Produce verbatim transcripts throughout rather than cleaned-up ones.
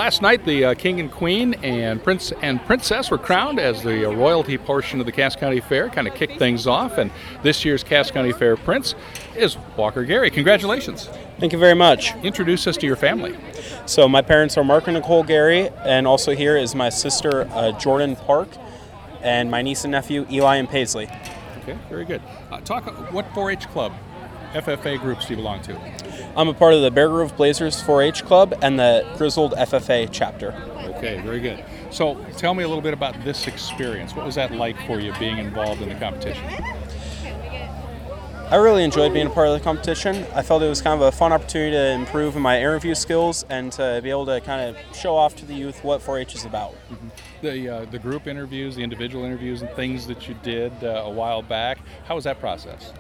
last night, the uh, King and Queen and Prince and Princess were crowned as the uh, royalty portion of the Cass County Fair, kind of kicked things off. And this year's Cass County Fair Prince is Walker Gary. Congratulations. Thank you very much. Introduce us to your family. So my parents are Mark and Nicole Gary, and also here is my sister uh, Jordan Park, and my niece and nephew Eli and Paisley. Okay, very good. Uh, talk. What four H club, F F A groups do you belong to? I'm a part of the Bear Grove Blazers four H club and the Grizzled F F A chapter. Okay, very good. So tell me a little bit about this experience. What was that like for you being involved in the competition? I really enjoyed being a part of the competition. I felt it was kind of a fun opportunity to improve in my interview skills and to be able to kind of show off to the youth what four H is about. Mm-hmm. The uh, the group interviews, the individual interviews and things that you did uh, a while back, how was that process?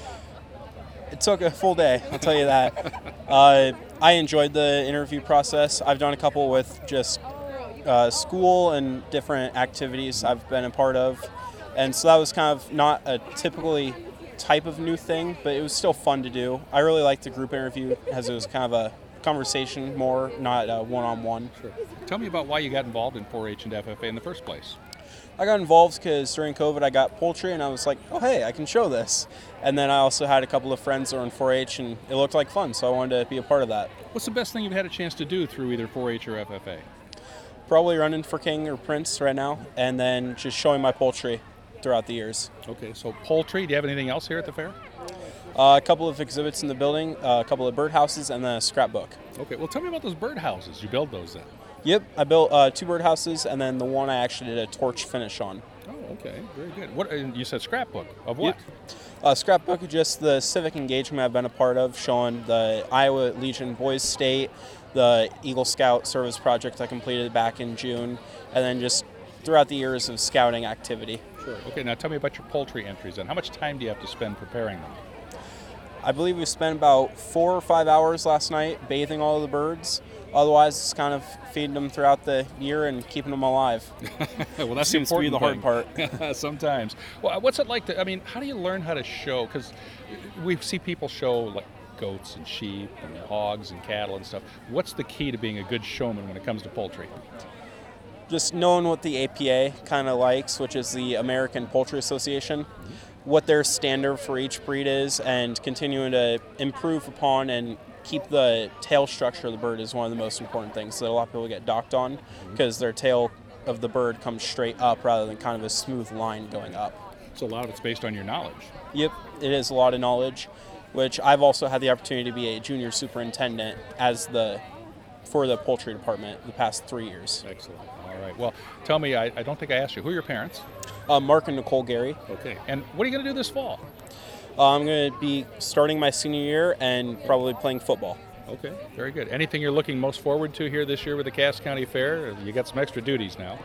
It took a full day, I'll tell you that. uh, I enjoyed the interview process. I've done a couple with just uh, school and different activities I've been a part of. And so that was kind of not a typically type of new thing, but it was still fun to do. I really liked the group interview as it was kind of a conversation more, not a one-on-one. Sure. Tell me about why you got involved in four H and F F A in the first place. I got involved because during COVID I got poultry and I was like, oh hey, I can show this. And then I also had a couple of friends that were in four H and it looked like fun, so I wanted to be a part of that. What's the best thing you've had a chance to do through either four H or F F A? Probably running for King or Prince right now, and then just showing my poultry throughout the years. Okay, so poultry, do you have anything else here at the fair? Uh, a couple of exhibits in the building, uh, a couple of birdhouses, and then a scrapbook. Okay, well tell me about those birdhouses. You build those then? Yep, I built uh, two birdhouses, and then the one I actually did a torch finish on. Oh, okay, very good. What and you said scrapbook of what? Yep. Uh, scrapbook is just the civic engagement I've been a part of, showing the Iowa Legion Boys State, the Eagle Scout service project I completed back in June, and then just throughout the years of scouting activity. Sure. Okay, now tell me about your poultry entries and how much time do you have to spend preparing them? I believe we spent about four or five hours last night bathing all of the birds. Otherwise, it's kind of feeding them throughout the year and keeping them alive. Well, that seems to be the hard part. Sometimes. Well, what's it like to, I mean, how do you learn how to show? Because we see people show like goats and sheep and hogs and cattle and stuff. What's the key to being a good showman when it comes to poultry? Just knowing what the A P A kind of likes, which is the American Poultry Association, what their standard for each breed is, and continuing to improve upon and keep the tail structure of the bird is one of the most important things that a lot of people get docked on, because their tail of the bird comes straight up rather than kind of a smooth line going up. So a lot of it's based on your knowledge. Yep, it is a lot of knowledge, which I've also had the opportunity to be a junior superintendent as the for the poultry department the past three years. Excellent. All right. Well, tell me, I, I don't think I asked you, who are your parents? Uh, Mark and Nicole Gary. Okay. And what are you going to do this fall? Uh, I'm going to be starting my senior year and probably playing football. Okay, very good. Anything you're looking most forward to here this year with the Cass County Fair? You got some extra duties now.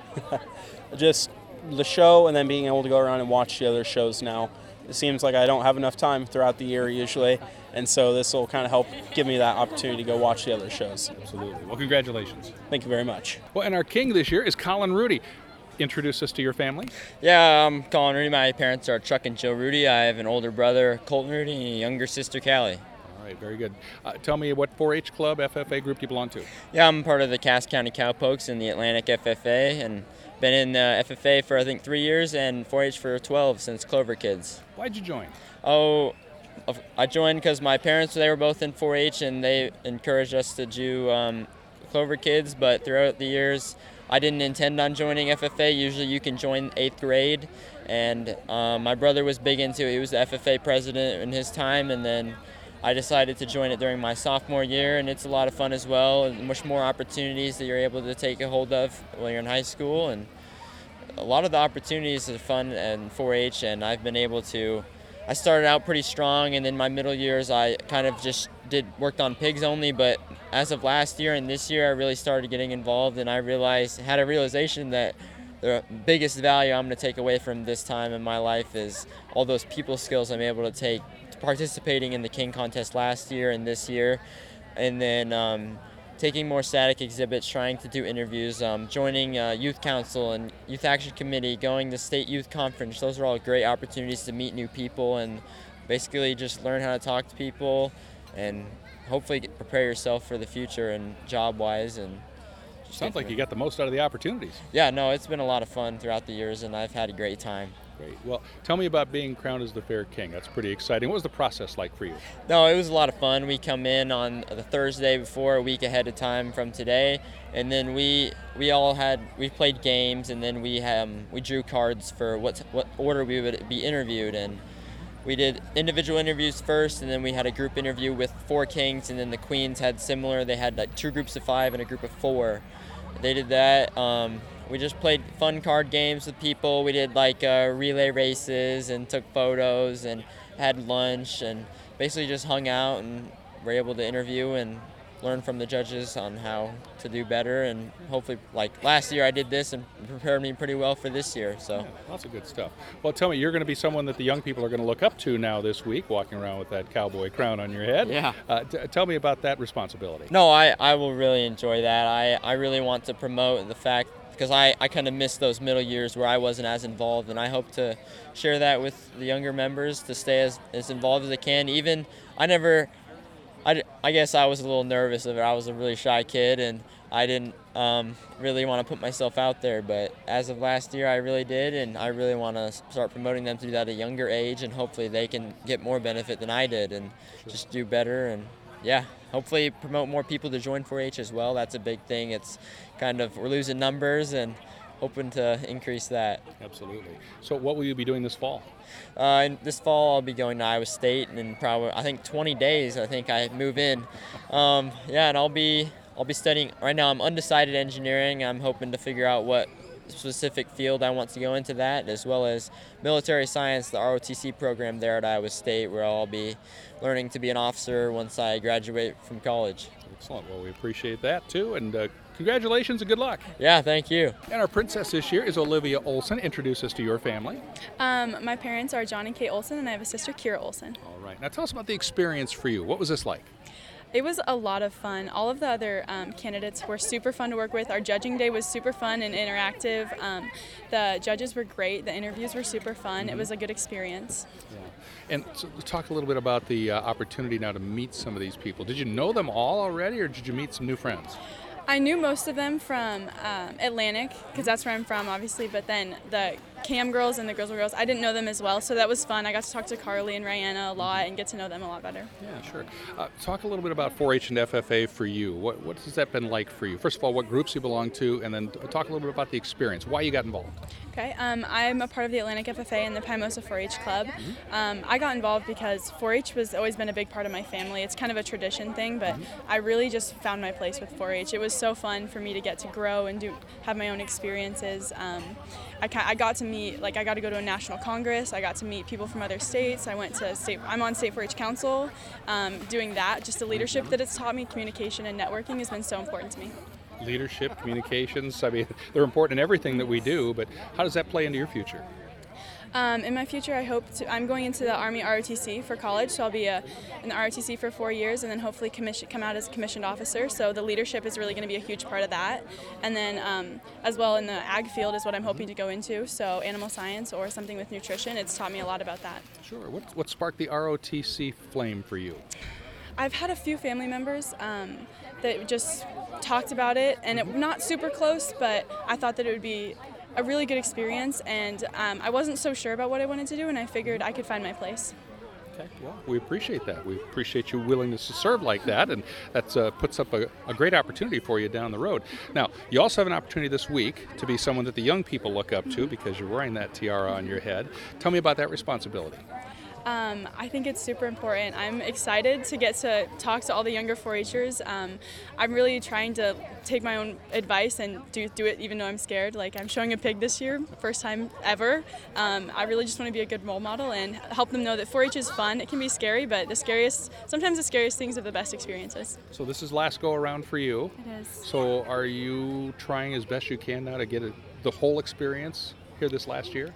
Just the show and then being able to go around and watch the other shows now. It seems like I don't have enough time throughout the year usually, and so this will kind of help give me that opportunity to go watch the other shows. Absolutely. Well, congratulations. Thank you very much. Well, and our king this year is Colin Rudy. Introduce us to your family. Yeah, I'm Colin Rudy. My parents are Chuck and Joe Rudy. I have an older brother, Colton Rudy, and a younger sister, Callie. All right, very good. Uh, tell me what four H club, F F A group do you belong to? Yeah, I'm part of the Cass County Cowpokes in the Atlantic F F A, and been in uh, F F A for I think three years and four H for twelve since Clover Kids. Why'd you join? Oh, I joined because my parents, they were both in four H and they encouraged us to do um, Clover Kids, but throughout the years, I didn't intend on joining F F A. Usually you can join eighth grade, and um, my brother was big into it. He was the F F A president in his time, and then I decided to join it during my sophomore year, and it's a lot of fun as well, and much more opportunities that you're able to take a hold of while you're in high school, and a lot of the opportunities are fun in four H, and I've been able to, I started out pretty strong, and in my middle years I kind of just did worked on pigs only, but as of last year and this year I really started getting involved, and I realized, had a realization that the biggest value I'm going to take away from this time in my life is all those people skills I'm able to take participating in the King contest last year and this year, and then um, taking more static exhibits, trying to do interviews, um, joining uh, youth council and youth action committee, going to state youth conference. Those are all great opportunities to meet new people and basically just learn how to talk to people and hopefully get, prepare yourself for the future and job-wise, and Sounds like you got the most out of the opportunities. Yeah, no, it's been a lot of fun throughout the years, and I've had a great time. Great. Well, tell me about being crowned as the Fair King. That's pretty exciting. What was the process like for you? No, it was a lot of fun. We come in on the Thursday before, a week ahead of time from today, and then we we all had we played games, and then we um, we drew cards for what what order we would be interviewed in. We did individual interviews first, and then we had a group interview with four kings, and then the queens had similar. They had like two groups of five and a group of four. They did that. Um, we just played fun card games with people. We did like uh, relay races and took photos and had lunch and basically just hung out and were able to interview and learn from the judges on how to do better. And hopefully, like last year I did this and prepared me pretty well for this year. So yeah, lots of good stuff. Well, tell me, you're going to be someone that the young people are going to look up to now this week, walking around with that cowboy crown on your head. Yeah. Uh, t- tell me about that responsibility. No, I, I will really enjoy that. I, I really want to promote the fact, because I, I kind of missed those middle years where I wasn't as involved, and I hope to share that with the younger members to stay as, as involved as I can. Even, I never, I, I guess I was a little nervous of it. I was a really shy kid, and I didn't um, really want to put myself out there, but as of last year I really did, and I really want to start promoting them to do that at a younger age, and hopefully they can get more benefit than I did and just do better. And yeah, hopefully promote more people to join four H as well. That's a big thing. It's kind of, we're losing numbers and hoping to increase that. Absolutely. So what will you be doing this fall? Uh, and this fall I'll be going to Iowa State, and in probably I think twenty days I think I move in. Um, yeah, and I'll be I'll be studying. Right now I'm undecided engineering. I'm hoping to figure out what specific field I want to go into that, as well as military science, the R O T C program there at Iowa State, where I'll be learning to be an officer once I graduate from college. Excellent. Well, we appreciate that too, and uh, congratulations and good luck. Yeah, thank you. And our princess this year is Olivia Olson. Introduce us to your family. Um, my parents are John and Kate Olson, and I have a sister, Kira Olson. All right. Now tell us about the experience for you. What was this like? It was a lot of fun. All of the other um, candidates were super fun to work with. Our judging day was super fun and interactive. Um, the judges were great. The interviews were super fun. Mm-hmm. It was a good experience. Yeah. And so talk a little bit about the uh, opportunity now to meet some of these people. Did you know them all already, or did you meet some new friends? I knew most of them from um, Atlantic, because that's where I'm from, obviously, but then the Cam girls and the Grizzle girls, I didn't know them as well, so that was fun. I got to talk to Carly and Rihanna a lot and get to know them a lot better. Yeah, sure. Uh, talk a little bit about four H and F F A for you. What, what has that been like for you? First of all, what groups you belong to, and then talk a little bit about the experience, why you got involved. Okay, um, I'm a part of the Atlantic F F A and the Pimosa four H Club. Mm-hmm. um, I got involved because four H was always been a big part of my family. It's kind of a tradition thing, but mm-hmm. I really just found my place with four H. It was so fun for me to get to grow and do have my own experiences. Um, I, I got to meet, like I got to go to a national congress. I got to meet people from other states. I went to state, I'm on State four H Council. Um, doing that, just the leadership that it's taught me, communication and networking has been so important to me. Leadership, communications, I mean, they're important in everything that we do, but how does that play into your future? Um, in my future, I hope to, I'm going into the Army R O T C for college, so I'll be a, in the R O T C for four years and then hopefully commission, come out as a commissioned officer, so the leadership is really going to be a huge part of that. And then um, as well in the ag field is what I'm hoping to go into, so animal science or something with nutrition. It's taught me a lot about that. Sure. What, what sparked the R O T C flame for you? I've had a few family members um, that just talked about it, and it not super close, but I thought that it would be a really good experience, and um, I wasn't so sure about what I wanted to do, and I figured I could find my place. Okay, well, we appreciate that. We appreciate your willingness to serve like that, and that uh, puts up a, a great opportunity for you down the road. Now, you also have an opportunity this week to be someone that the young people look up to because you're wearing that tiara on your head. Tell me about that responsibility. Um, I think it's super important. I'm excited to get to talk to all the younger four H'ers. Um, I'm really trying to take my own advice and do, do it even though I'm scared. Like, I'm showing a pig this year, first time ever. Um, I really just want to be a good role model and help them know that four H is fun. It can be scary, but the scariest, sometimes the scariest things are the best experiences. So this is last go around for you. It is. So are you trying as best you can now to get a, the whole experience here this last year?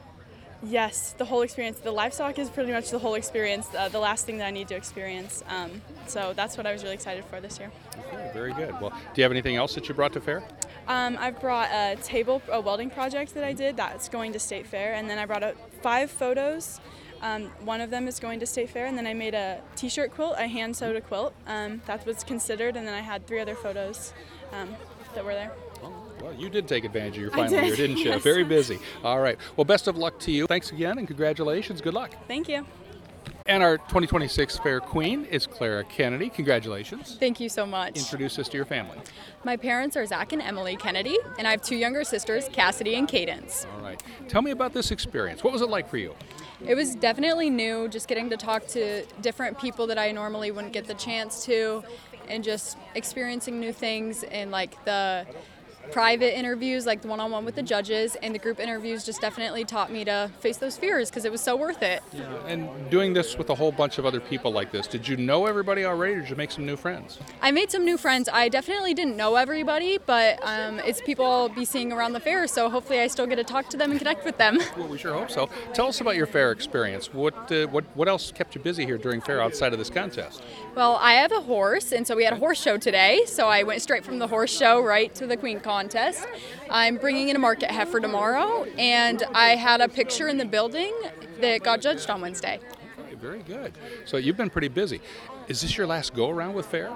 Yes, the whole experience. The livestock is pretty much the whole experience, uh, the last thing that I need to experience. Um, so that's what I was really excited for this year. Okay, very good. Well, do you have anything else that you brought to fair? Um, I've brought a table, a welding project that I did that's going to State Fair, and then I brought out five photos. Um, one of them is going to State Fair, and then I made a t-shirt quilt, a hand-sewed a quilt. Um, that was considered, and then I had three other photos um, that were there. Well, you did take advantage of your I final did, year, didn't you? yes. Very busy. All right. Well, best of luck to you. Thanks again and congratulations. Good luck. Thank you. And our twenty twenty-six Fair Queen is Clara Kennedy. Congratulations. Thank you so much. Introduce us to your family. My parents are Zach and Emily Kennedy, and I have two younger sisters, Cassidy and Cadence. All right. Tell me about this experience. What was it like for you? It was definitely new, just getting to talk to different people that I normally wouldn't get the chance to, and just experiencing new things, and like the private interviews, like the one-on-one with the judges, and the group interviews just definitely taught me to face those fears because it was so worth it. Yeah. And doing this with a whole bunch of other people like this, did you know everybody already or did you make some new friends? I made some new friends. I definitely didn't know everybody, but um, it's people I'll be seeing around the fair, so hopefully I still get to talk to them and connect with them. Well, we sure hope so. Tell us about your fair experience. What uh, what what else kept you busy here during fair outside of this contest? Well, I have a horse, and so we had a horse show today, so I went straight from the horse show right to the Queen contest. I'm bringing in a market heifer tomorrow, and I had a picture in the building that got judged on Wednesday. Okay, very good. So you've been pretty busy. Is this your last go around with fair?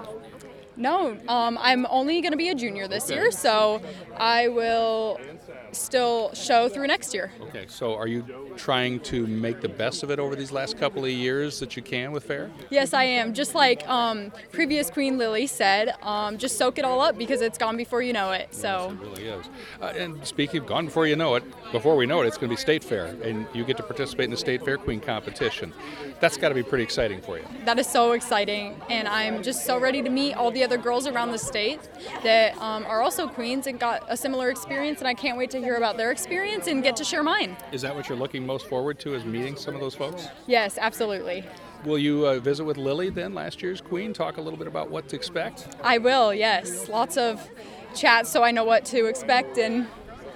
No, um, I'm only going to be a junior this Okay. year, so I will still show through next year. Okay, so are you trying to make the best of it over these last couple of years that you can with fair? Yes, I am. Just like um, previous Queen Lily said, um, just soak it all up because it's gone before you know it. So. It really is. Uh, and speaking of gone before you know it, before we know it, it's going to be state fair, and you get to participate in the state fair queen competition. That's got to be pretty exciting for you. That is so exciting, and I'm just so ready to meet all the other girls around the state that um, are also queens and got a similar experience, and I can't wait to hear about their experience and get to share mine. Is that what you're looking most forward to, is meeting some of those folks? Yes, absolutely. Will you uh, visit with Lily then, last year's queen, talk a little bit about what to expect? I will, yes. Lots of chats so I know what to expect and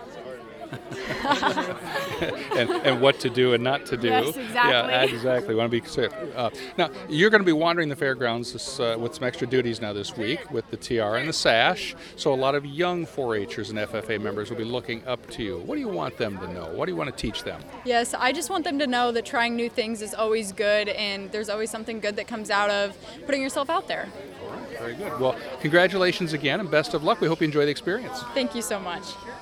and, and what to do and not to do. Yes, exactly. Yeah, exactly. Want to be safe. Uh, now, you're going to be wandering the fairgrounds this, uh, with some extra duties now this week with the tiara and the sash. So a lot of young four H'ers and F F A members will be looking up to you. What do you want them to know? What do you want to teach them? yes, I just want them to know that trying new things is always good and there's always something good that comes out of putting yourself out there. Very good. Well, congratulations again and best of luck. We hope you enjoy the experience. Thank you so much.